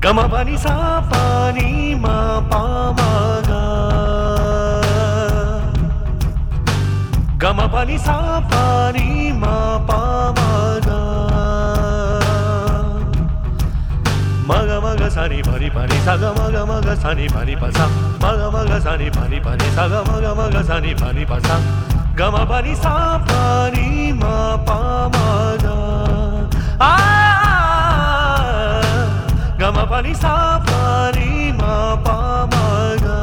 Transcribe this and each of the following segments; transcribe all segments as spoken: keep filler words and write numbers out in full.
గమ పని సా పాని మా పా మా గా గమ పని సా పాని మా పా మా గా మగ మగ సని పని పని సగ మగ మగ సని పని పస మగ మగ సని పని పని సగ మగ మగ సని పని పస గమ పని సా పాని మా పా మా గా ఆ గమ పని సా పాని మా పా మా గా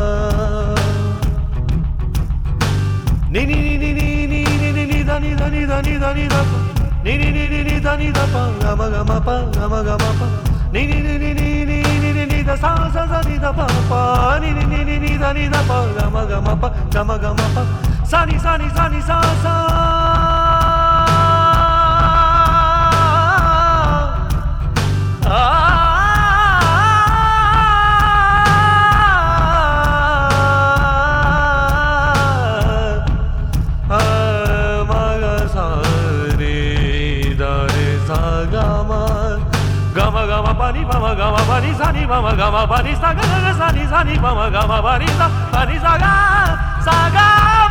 ని ని ని ని ని ని ని ని దని దని దని దని ద ని ని ని ని ని దని ద ప గమ గమ ప గమ గమ ప ని ని ని ని ని ని ని ని ని ద సా సా సా ని ద ప ప ని ని ని ని ని ద ని ద ప గమ గమ ప గమ గమ ప సా ని సా ని సా ని సా సా gama gama pani pama gama pani sani pama gama pani sa ga ga sani sani pama gama pani sa pani sa ga sa ga